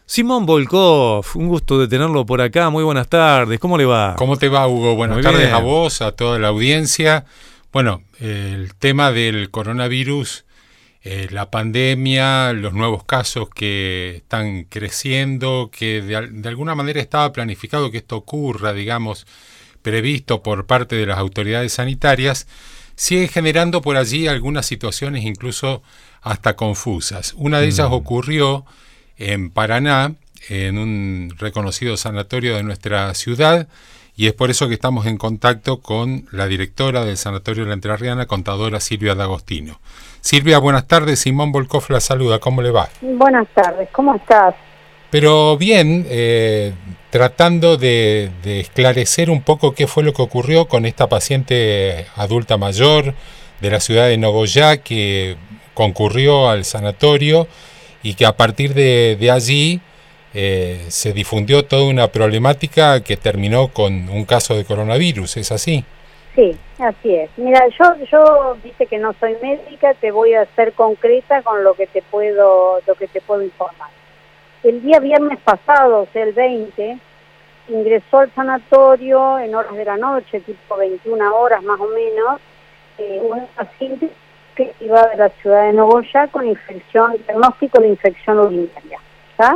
Simón Volkov, un gusto de tenerlo por acá. Muy buenas tardes. ¿Cómo le va? ¿Cómo te va, Hugo? Buenas Muy tardes bien. a vos, a toda la audiencia. Bueno, el tema del coronavirus, la pandemia, los nuevos casos que están creciendo, que de alguna manera estaba planificado que esto ocurra, digamos, previsto por parte de las autoridades sanitarias, sigue generando por allí algunas situaciones incluso hasta confusas. Una de ellas ocurrió en Paraná, en un reconocido sanatorio de nuestra ciudad, y es por eso que estamos en contacto con la directora del Sanatorio La Entrerriana, contadora Silvia D'Agostino. Silvia, buenas tardes, Simón Volkov la saluda, ¿cómo le va? Buenas tardes, ¿cómo estás? Pero bien, tratando de esclarecer un poco qué fue lo que ocurrió con esta paciente adulta mayor de la ciudad de Nogoyá que concurrió al sanatorio y que a partir de allí se difundió toda una problemática que terminó con un caso de coronavirus, ¿es así? Sí, así es. Mira, yo dice que no soy médica, te voy a ser concreta con lo que te puedo informar. El día viernes pasado, o sea, el 20, ingresó al sanatorio en horas de la noche, tipo 21 horas más o menos, una paciente que iba de la ciudad de Nogoyá con diagnóstico de infección urinaria, ¿está?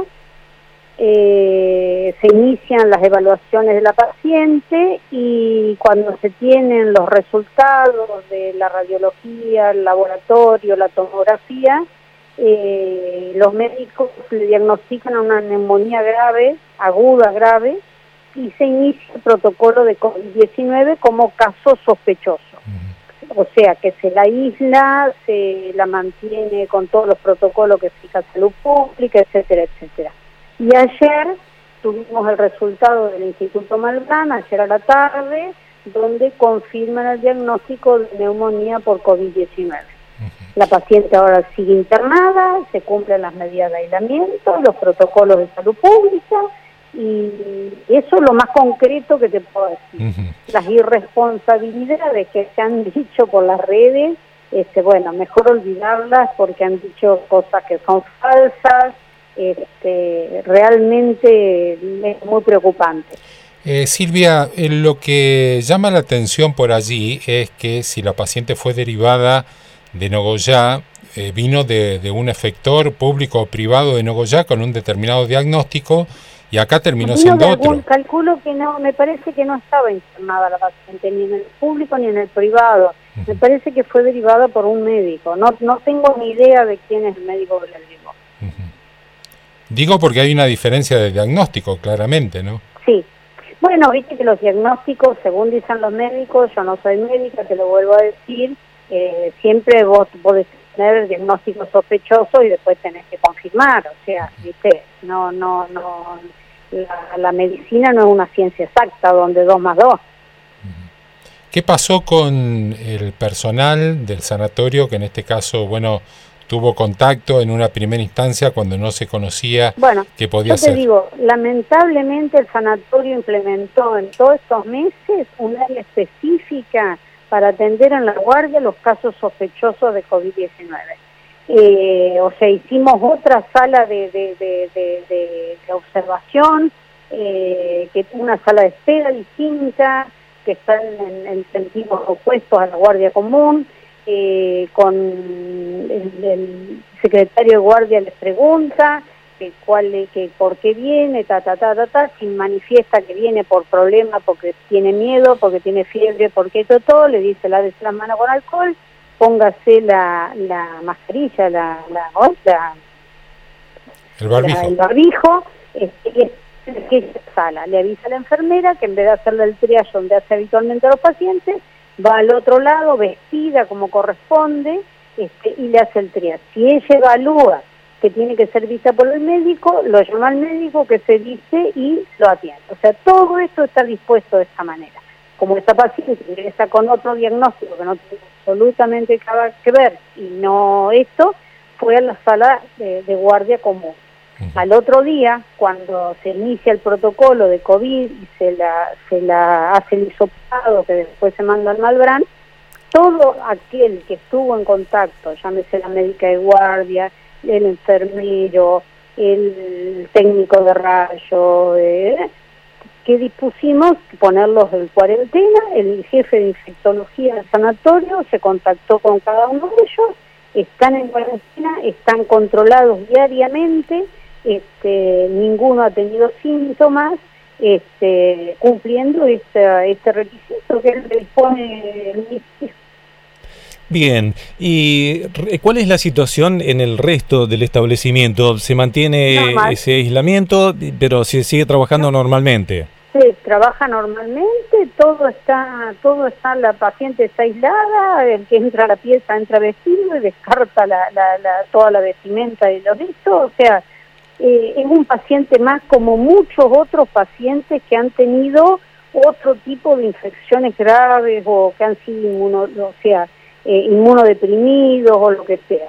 Se inician las evaluaciones de la paciente y cuando se tienen los resultados de la radiología, el laboratorio, la tomografía, los médicos le diagnostican una neumonía grave, aguda grave, y se inicia el protocolo de COVID-19 como caso sospechoso. O sea, que se la aísla, se la mantiene con todos los protocolos que fija Salud Pública, etcétera, etcétera. Y ayer tuvimos el resultado del Instituto Malbrán, ayer a la tarde, donde confirman el diagnóstico de neumonía por COVID-19. La paciente ahora sigue internada, se cumplen las medidas de aislamiento, los protocolos de salud pública, y eso es lo más concreto que te puedo decir. Las irresponsabilidades que se han dicho por las redes, bueno, mejor olvidarlas porque han dicho cosas que son falsas. Realmente es muy preocupante. Silvia, lo que llama la atención por allí es que si la paciente fue derivada de Nogoyá, vino de un efector público o privado de Nogoyá con un determinado diagnóstico y acá terminó siendo otro. Calculo que no, me parece que no estaba internada la paciente, ni en el público ni en el privado. Me parece que fue derivada por un médico. No tengo ni idea de quién es el médico que la derivó. Digo porque hay una diferencia de diagnóstico, claramente, ¿no? Sí. Bueno, viste que los diagnósticos, según dicen los médicos, yo no soy médica, te lo vuelvo a decir, siempre vos podés tener diagnóstico sospechoso y después tenés que confirmar, o sea, viste, la medicina no es una ciencia exacta donde 2 más 2. ¿Qué pasó con el personal del sanatorio que en este caso, bueno, tuvo contacto en una primera instancia cuando no se conocía qué podía ser? Yo te digo, lamentablemente el sanatorio implementó en todos estos meses un área específica para atender en la guardia los casos sospechosos de COVID-19. O sea, hicimos otra sala de observación, que es una sala de espera distinta, que está en sentidos opuestos a la guardia común. Con el secretario de guardia les pregunta que por qué viene, si manifiesta que viene por problema, porque tiene miedo, porque tiene fiebre, porque todo, le dice lávese las manos con alcohol, póngase la mascarilla, el barbijo, que sala, le avisa a la enfermera que en vez de hacerle el triage donde hace habitualmente a los pacientes, va al otro lado vestida como corresponde y le hace el triage. Si ella evalúa que tiene que ser vista por el médico, lo llama al médico que se dice y lo atiende. O sea, todo esto está dispuesto de esta manera. Como esta paciente ingresa con otro diagnóstico que no tiene absolutamente nada que ver y no esto, fue a la sala de guardia común. Al otro día, cuando se inicia el protocolo de COVID y se la hace el hisopado que después se manda al Malbrán, todo aquel que estuvo en contacto, llámese la médica de guardia, el enfermero, el técnico de rayo, que dispusimos ponerlos en cuarentena. El jefe de infectología del sanatorio se contactó con cada uno de ellos, están en cuarentena, están controlados diariamente, ninguno ha tenido síntomas, cumpliendo este requisito que él dispone el ministerio. Bien, ¿y cuál es la situación en el resto del establecimiento? ¿Se mantiene normal ese aislamiento, pero se sigue trabajando normalmente? Se trabaja normalmente, todo está, la paciente está aislada, el que entra a la pieza entra vestido y descarta toda la vestimenta y lo visto, o sea, es un paciente más como muchos otros pacientes que han tenido otro tipo de infecciones graves o que han sido inmunodeprimidos o lo que sea.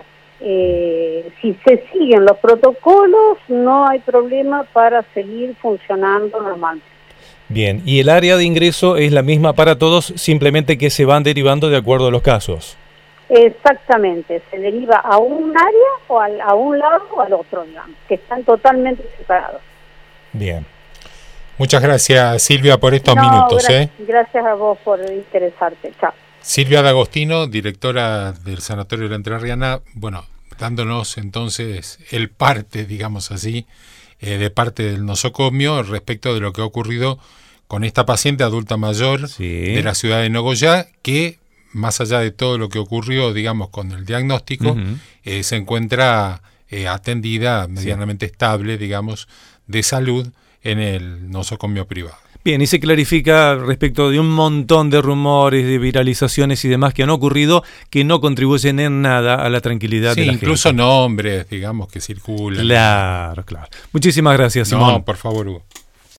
Si se siguen los protocolos, no hay problema para seguir funcionando normalmente. Bien, y el área de ingreso es la misma para todos, simplemente que se van derivando de acuerdo a los casos. Exactamente, se deriva a un área o a un lado o al otro, digamos, que están totalmente separados. Bien. Muchas gracias, Silvia, por estos minutos. Gracias a vos por interesarte. Chao. Silvia D'Agostino, directora del Sanatorio de la Entrerriana, dándonos entonces el parte, digamos así, de parte del nosocomio respecto de lo que ha ocurrido con esta paciente adulta mayor de la ciudad de Nogoyá, que más allá de todo lo que ocurrió, digamos, con el diagnóstico, se encuentra atendida medianamente estable, digamos, de salud en el nosocomio privado. Bien, y se clarifica respecto de un montón de rumores, de viralizaciones y demás que han ocurrido que no contribuyen en nada a la tranquilidad de la gente. Incluso nombres, digamos, que circulan. Claro. Muchísimas gracias, Simón. No, por favor, Hugo.